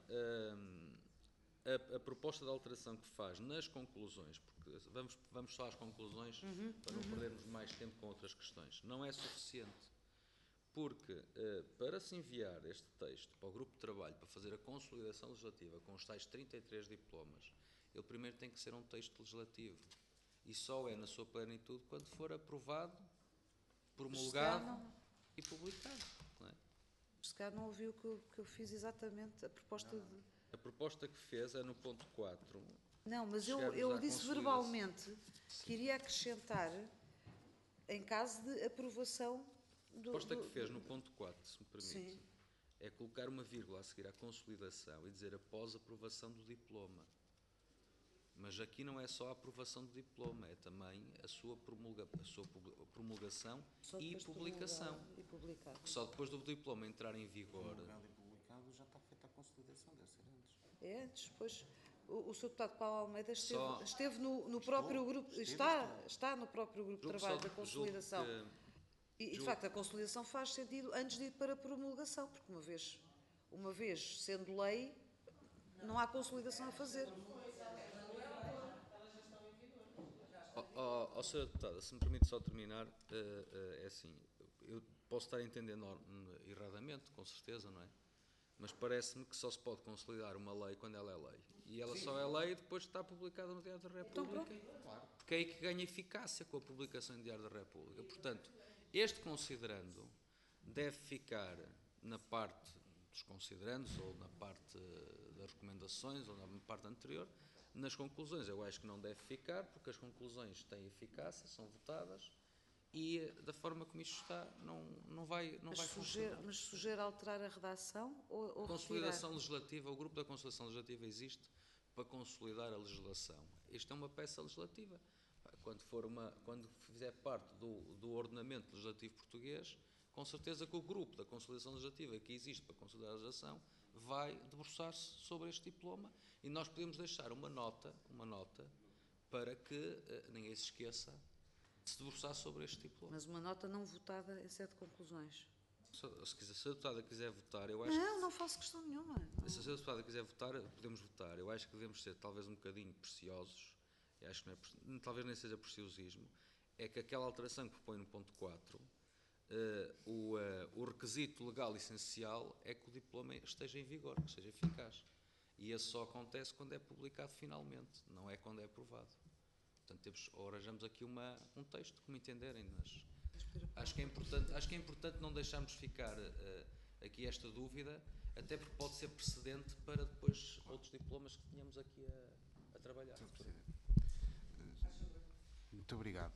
a proposta de alteração que faz nas conclusões, porque vamos só às conclusões para não perdermos mais tempo com outras questões, não é suficiente, porque para se enviar este texto para o grupo de trabalho para fazer a consolidação legislativa com os tais 33 diplomas, ele primeiro tem que ser um texto legislativo e só é na sua plenitude quando for aprovado, promulgado e publicado. Não é? Se calhar não ouviu o que eu fiz exatamente, a proposta de... A proposta que fez é no ponto 4. Não, mas eu disse verbalmente que iria acrescentar em caso de aprovação A proposta que fez no ponto 4, se me permite, Sim. é colocar uma vírgula a seguir à consolidação e dizer após aprovação do diploma. Mas aqui não é só a aprovação do diploma, é também a sua promulgação e publicação. Porque só depois do diploma entrar em vigor... Promulgado e publicado já está feita a consolidação, deve ser antes. É antes, depois o Sr. Deputado Paulo Almeida esteve no próprio grupo, está no próprio grupo de trabalho da consolidação. E, de facto, a consolidação faz sentido antes de ir para a promulgação, porque uma vez sendo lei, não há consolidação a fazer. Sra. Deputada, se me permite só terminar, é assim, eu posso estar entendendo erradamente, com certeza, não é? Mas parece-me que só se pode consolidar uma lei quando ela é lei. E ela só é lei depois de estar publicada no Diário da República. Porque é aí que ganha eficácia com a publicação no Diário da República. Portanto, este considerando deve ficar na parte dos considerandos ou na parte das recomendações ou na parte anterior. Nas conclusões eu acho que não deve ficar, porque as conclusões têm eficácia, são votadas e da forma como isto está não vai funcionar. Mas sugere alterar a redação ou Consolidação retirar? legislativa, o grupo da consolidação legislativa existe para consolidar a legislação. Isto é uma peça legislativa. Quando fizer parte do ordenamento legislativo português, com certeza que o grupo da consolidação legislativa que existe para consolidar a legislação vai debruçar-se sobre este diploma e nós podemos deixar uma nota para que ninguém se esqueça se debruçar sobre este diploma. Mas uma nota não votada em sede de conclusões. Se a deputada quiser votar, eu acho Não faço questão nenhuma. se a deputada quiser votar, podemos votar. Eu acho que devemos ser talvez um bocadinho preciosos, e acho que talvez nem seja preciosismo, é que aquela alteração que propõe no ponto 4, o requisito legal essencial é que o diploma esteja em vigor, que seja eficaz. E isso só acontece quando é publicado finalmente, não é quando é aprovado. Portanto, arranjamos aqui um texto, como entenderem, mas acho que é importante não deixarmos ficar aqui esta dúvida, até porque pode ser precedente para depois outros diplomas que tenhamos aqui a trabalhar. Muito obrigado.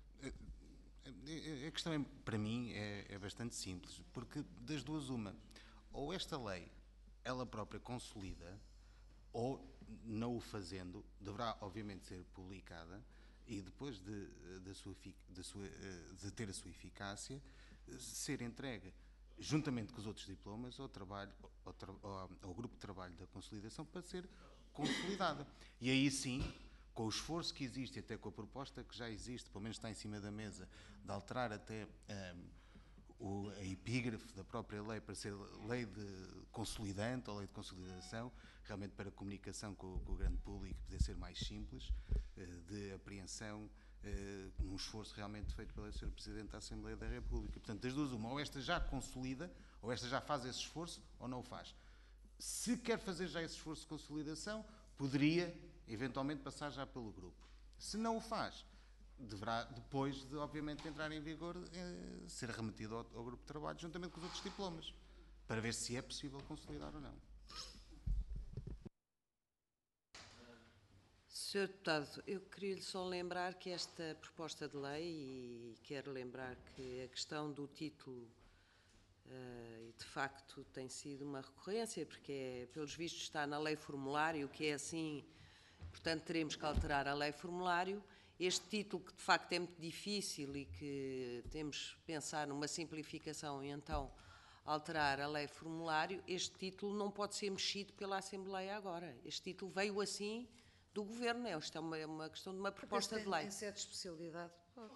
A questão, para mim, é bastante simples, porque das duas uma, ou esta lei, ela própria consolida, ou, não o fazendo, deverá obviamente ser publicada e depois de ter a sua eficácia, ser entregue juntamente com os outros diplomas ao grupo de trabalho da consolidação para ser consolidada. E aí sim, com o esforço que existe, até com a proposta que já existe, pelo menos está em cima da mesa, de alterar até a epígrafe da própria lei para ser lei de consolidante ou lei de consolidação, realmente para a comunicação com o grande público poder ser mais simples, de apreensão, num esforço realmente feito pela Sra. Presidente da Assembleia da República. Portanto, das duas uma, ou esta já consolida, ou esta já faz esse esforço, ou não o faz. Se quer fazer já esse esforço de consolidação, poderia eventualmente passar já pelo grupo. Se não o faz, deverá, depois de, obviamente, entrar em vigor, ser remetido ao grupo de trabalho, juntamente com os outros diplomas, para ver se é possível consolidar ou não. Sr. Deputado, eu queria-lhe só lembrar que esta proposta de lei, e quero lembrar que a questão do título, de facto, tem sido uma recorrência, porque, pelos vistos, está na lei formulário, que é assim, portanto, teremos que alterar a lei formulário. Este título, que de facto é muito difícil e que temos que pensar numa simplificação e então alterar a lei formulário, este título não pode ser mexido pela Assembleia agora. Este título veio assim do Governo. Isto é uma questão de uma proposta de lei. Em sede de especialidade, pode.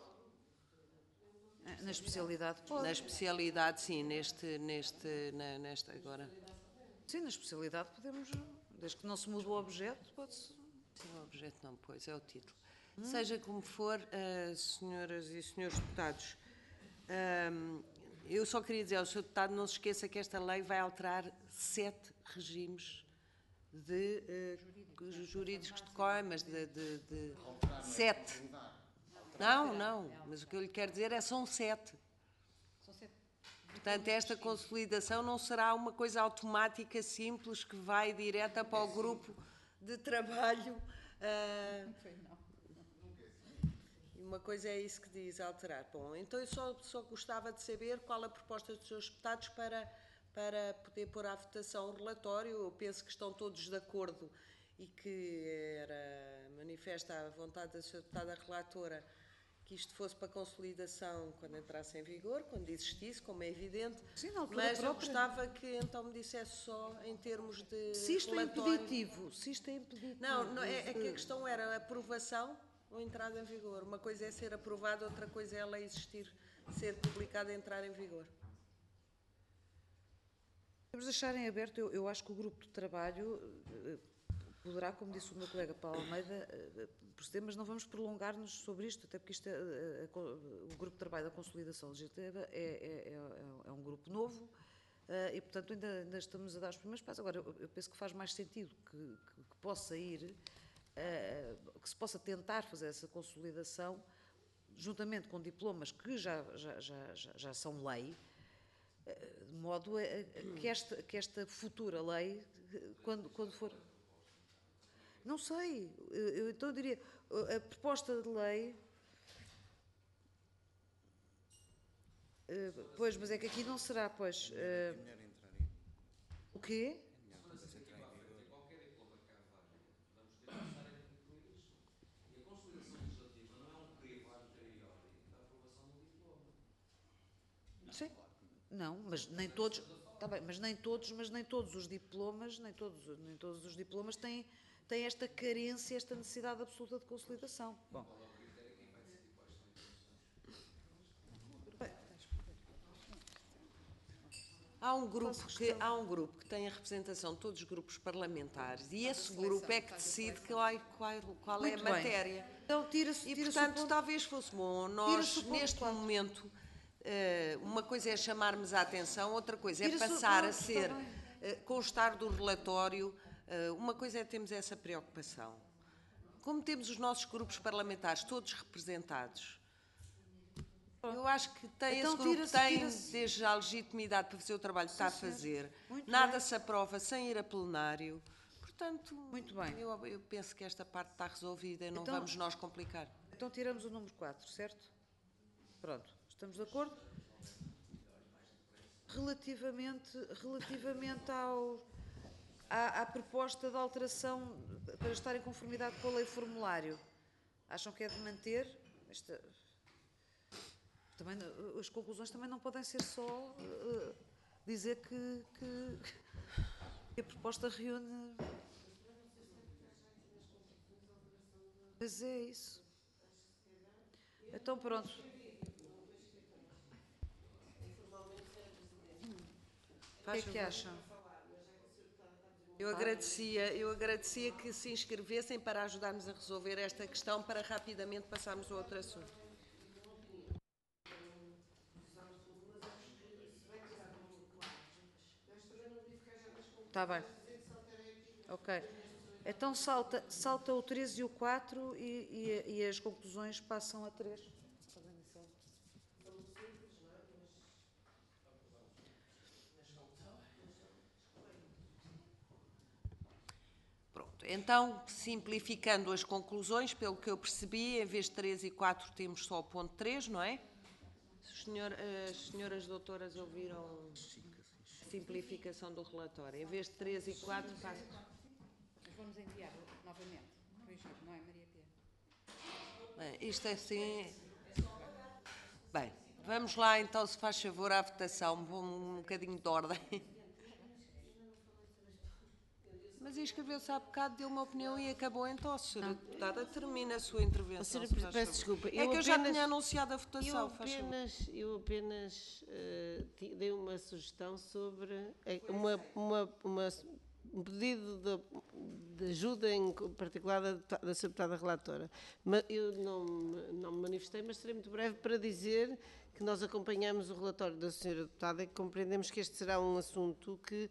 Na especialidade, pode. Na especialidade, sim, nesta agora. Sim, na especialidade podemos, desde que não se mude o objeto, pode-se. Sim, o objeto não, pois, é o título. Seja como for, senhoras e senhores deputados, eu só queria dizer ao Sr. Deputado, não se esqueça que esta lei vai alterar 7 regimes jurídicos de coimas, de 7. Não, mas o que eu lhe quero dizer são 7. Portanto, esta consolidação não será uma coisa automática, simples, que vai direta para o grupo de trabalho. Uma coisa é isso que diz, alterar. Bom, então eu só gostava de saber qual a proposta dos senhores deputados para poder pôr à votação o relatório. Eu penso que estão todos de acordo e que era manifesta a vontade da senhora deputada relatora que isto fosse para consolidação quando entrasse em vigor, quando existisse, como é evidente. Sim, na altura mas própria. Eu gostava que então me dissesse só em termos de Se isto relatório. é impeditivo, se isto é impeditivo. Não, é que a questão era aprovação ou entrada em vigor. Uma coisa é ser aprovada, outra coisa é ela existir, ser publicada e entrar em vigor. Vamos deixar em aberto, eu acho que o grupo de trabalho poderá, como disse o meu colega Paulo Almeida, proceder, mas não vamos prolongar-nos sobre isto, até porque isto o grupo de trabalho da consolidação legislativa é um grupo novo e, portanto, ainda estamos a dar os primeiros passos. Agora, eu penso que faz mais sentido que possa ir, que se possa tentar fazer essa consolidação juntamente com diplomas que já são lei, de modo que esta futura lei, quando for... Não sei, então eu diria, a proposta de lei... Pois, mas é que aqui não será, pois... O quê? Sim, não, mas nem todos... Está bem, mas nem todos os diplomas, nem todos os diplomas têm esta carência, esta necessidade absoluta de consolidação. Bom. Há um grupo que tem a representação de todos os grupos parlamentares e esse grupo é que decide qual é a Muito bem. matéria. Então tira-se E, tira-se o portanto, ponto. talvez fosse bom Tira-se o nós, ponto neste 4. momento, uma coisa é chamarmos a atenção, outra coisa é Tira-se o passar a ponto, está ser, bem. constar do relatório, uma coisa é termos essa preocupação. Como temos os nossos grupos parlamentares todos representados, eu acho que Então, esse grupo tira-se- tem tira-se- desde a legitimidade para fazer o trabalho que está a fazer. Muito Nada bem. se aprova sem ir a plenário. Portanto, Muito bem. eu penso que esta parte está resolvida e não Então- vamos nós complicar. Então tiramos o número 4, certo? Pronto, estamos de acordo? Relativamente à proposta de alteração para estar em conformidade com a lei formulário, acham que é de manter? Também, as conclusões também não podem ser só dizer que a proposta reúne... Pois é isso. Então pronto. O que é que acham? Eu agradecia que se inscrevessem para ajudar-nos a resolver esta questão para rapidamente passarmos a outro assunto. Está bem. Ok. Então salta o 3 e o 4 e as conclusões passam a 3. Pronto. Então, simplificando as conclusões, pelo que eu percebi, em vez de 3 e 4 temos só o ponto 3, não é? As senhoras doutoras ouviram a simplificação do relatório. Em vez de 3 e 4, passa. Vamos enviar novamente, corrigido, não é, Maria Pia? Bem, isto é assim... Bem, vamos lá então, se faz favor, à votação, um bocadinho de ordem. Mas inscreveu-se há bocado, deu uma opinião e acabou então, senhora deputada. Termina a sua intervenção. Senhora se faz peço favor. desculpa. É que eu já tinha anunciado a votação, faz favor. Eu apenas dei uma sugestão sobre um pedido de ajuda, em particular da Sra. Deputada Relatora. Mas eu não me manifestei, mas serei muito breve para dizer que nós acompanhamos o relatório da Sra. Deputada e que compreendemos que este será um assunto que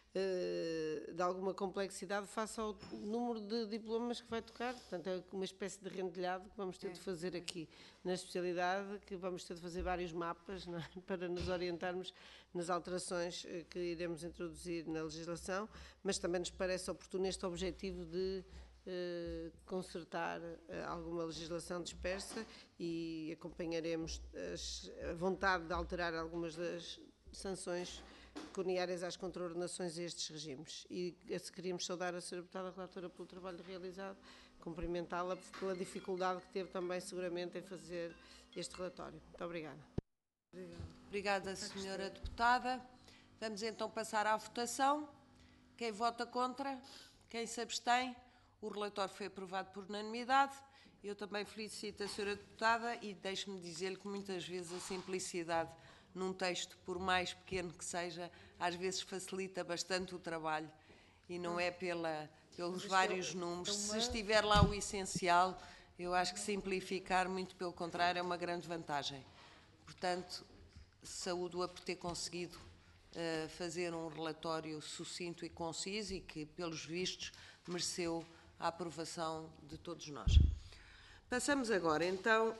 de alguma complexidade face ao número de diplomas que vai tocar. Portanto, é uma espécie de rendilhado que vamos ter de fazer aqui na especialidade, que vamos ter de fazer vários mapas, não é? Para nos orientarmos nas alterações que iremos introduzir na legislação, mas também nos parece oportuno este objetivo de consertar alguma legislação dispersa e acompanharemos a vontade de alterar algumas das sanções pecuniárias às contraordenações a estes regimes. E queríamos saudar a Sra. Deputada Relatora pelo trabalho realizado, cumprimentá-la pela dificuldade que teve também, seguramente, em fazer este relatório. Muito obrigada. Obrigada, senhora deputada. Vamos então passar à votação. Quem vota contra? Quem se abstém? O relatório foi aprovado por unanimidade. Eu também felicito a senhora deputada e deixe-me dizer-lhe que muitas vezes a simplicidade num texto, por mais pequeno que seja, às vezes facilita bastante o trabalho e não é pelos vários números. Se estiver lá o essencial, eu acho que simplificar, muito pelo contrário, é uma grande vantagem. Portanto, saúdo-a por ter conseguido fazer um relatório sucinto e conciso e que, pelos vistos, mereceu a aprovação de todos nós. Passamos agora, então,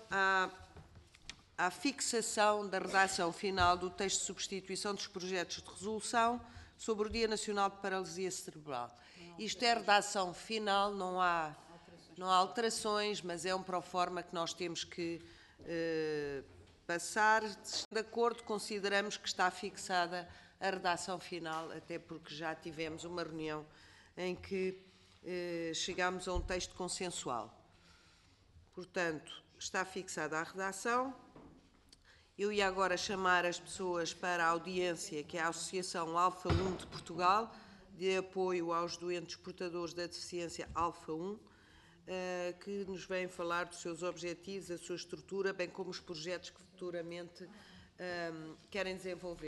à fixação da redação final do texto de substituição dos projetos de resolução sobre o Dia Nacional de Paralisia Cerebral. Isto é redação final, não há alterações, mas é um proforma que nós temos que passar. De acordo, consideramos que está fixada a redação final, até porque já tivemos uma reunião em que chegámos a um texto consensual. Portanto, está fixada a redação. Eu ia agora chamar as pessoas para a audiência, que é a Associação Alfa 1 de Portugal, de apoio aos doentes portadores da deficiência Alfa 1, que nos vem falar dos seus objetivos, a sua estrutura, bem como os projetos que futuramente querem desenvolver.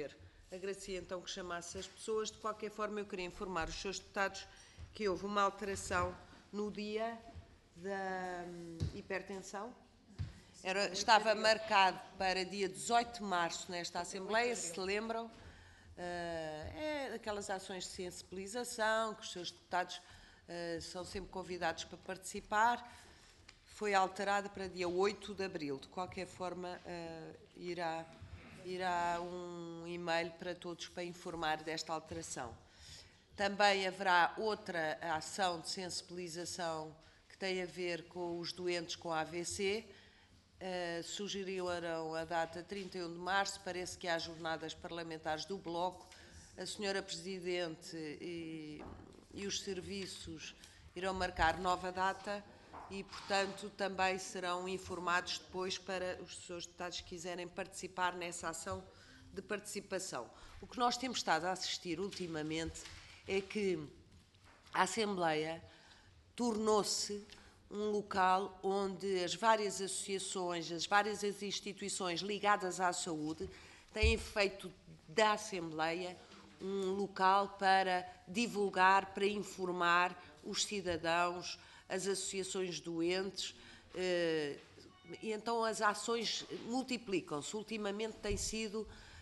agradecia então que chamasse as pessoas. De qualquer forma, eu queria informar os seus deputados que houve uma alteração no dia da hipertensão. Estava marcado para dia 18 de março nesta Assembleia, se lembram. É aquelas ações de sensibilização que os seus deputados são sempre convidados para participar. Foi alterada para dia 8 de abril. De qualquer forma, irá um e-mail para todos para informar desta alteração. Também haverá outra ação de sensibilização que tem a ver com os doentes com AVC. Sugeriram a data 31 de março, parece que há jornadas parlamentares do Bloco. A senhora Presidente e os serviços irão marcar nova data e, portanto, também serão informados depois para os seus deputados que quiserem participar nessa ação de participação. O que nós temos estado a assistir ultimamente é que a Assembleia tornou-se um local onde as várias associações, as várias instituições ligadas à saúde têm feito da Assembleia um local para divulgar, para informar os cidadãos, as associações doentes, e então as ações multiplicam-se. Ultimamente tem sido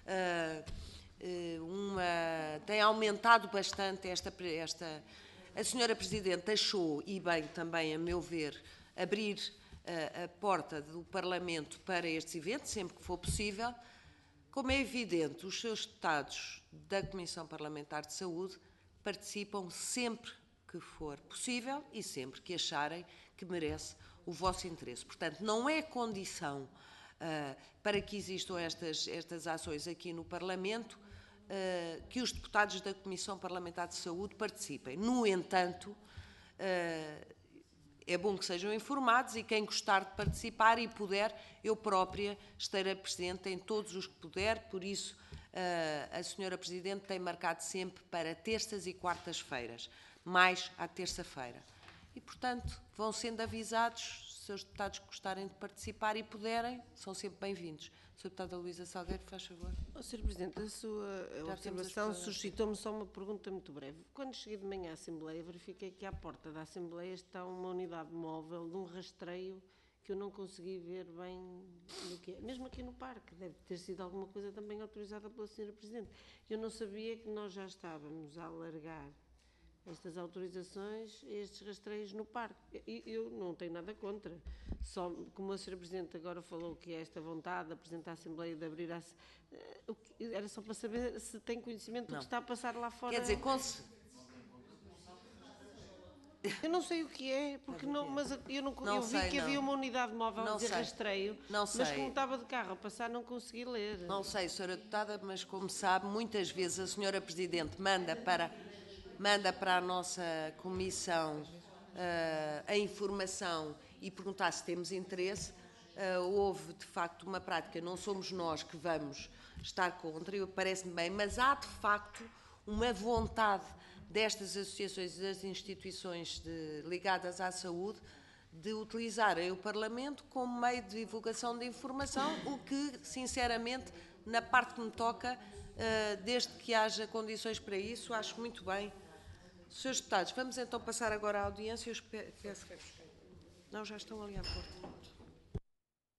tem aumentado bastante esta. A senhora Presidente achou, e bem também, a meu ver, abrir a porta do Parlamento para estes eventos, sempre que for possível. Como é evidente, os seus deputados da Comissão Parlamentar de Saúde participam sempre que for possível e sempre que acharem que merece o vosso interesse. Portanto, não é condição para que existam estas ações aqui no Parlamento que os deputados da Comissão Parlamentar de Saúde participem. No entanto, é bom que sejam informados e quem gostar de participar e puder, eu própria estarei presente em todos os que puder, por isso a senhora Presidente tem marcado sempre para terças e quartas-feiras, mais à terça-feira. E, portanto, vão sendo avisados, se os deputados que gostarem de participar e puderem, são sempre bem-vindos. Sra. Deputada Luísa Salgueiro, faz favor. Sr. Presidente, a sua observação suscitou-me só uma pergunta muito breve. Quando cheguei de manhã à Assembleia, verifiquei que à porta da Assembleia está uma unidade móvel de um rastreio que eu não consegui ver bem do que é. Mesmo aqui no parque, deve ter sido alguma coisa também autorizada pela Sra. Presidente. Eu não sabia que nós já estávamos a alargar estas autorizações, estes rastreios no parque. Eu não tenho nada contra. Só, como a Sra. Presidente agora falou que é esta vontade de apresentar a Assembleia, de abrir a... Era só para saber se tem conhecimento do que está a passar lá fora. Quer dizer, eu não sei o que é, porque não, mas eu vi que havia uma unidade móvel de rastreio, mas como estava de carro a passar não consegui ler. Não sei, Sra. Deputada, mas como sabe, muitas vezes a Sra. Presidente manda para a nossa comissão a informação e perguntar se temos interesse. Houve, de facto, uma prática, não somos nós que vamos estar contra, parece-me bem, mas há, de facto, uma vontade destas associações e das instituições ligadas à saúde de utilizarem o Parlamento como meio de divulgação de informação, o que, sinceramente, na parte que me toca, desde que haja condições para isso, acho muito bem. Senhores deputados, vamos então passar agora à audiência. Eu peço... Não, já estão ali à porta.